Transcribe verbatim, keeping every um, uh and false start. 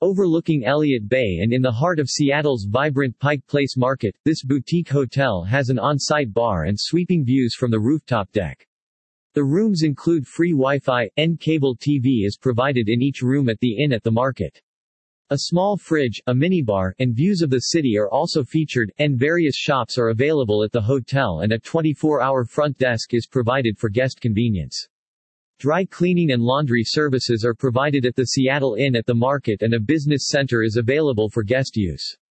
Overlooking Elliott Bay and in the heart of Seattle's vibrant Pike Place Market, this boutique hotel has an on-site bar and sweeping views from the rooftop deck. The rooms include free Wi-Fi, and cable T V is provided in each room at the inn at the market. A small fridge, a minibar, and views of the city are also featured, and various shops are available at the hotel and a twenty-four hour front desk is provided for guest convenience. Dry cleaning and laundry services are provided at the Seattle Inn at the market and a business center is available for guest use.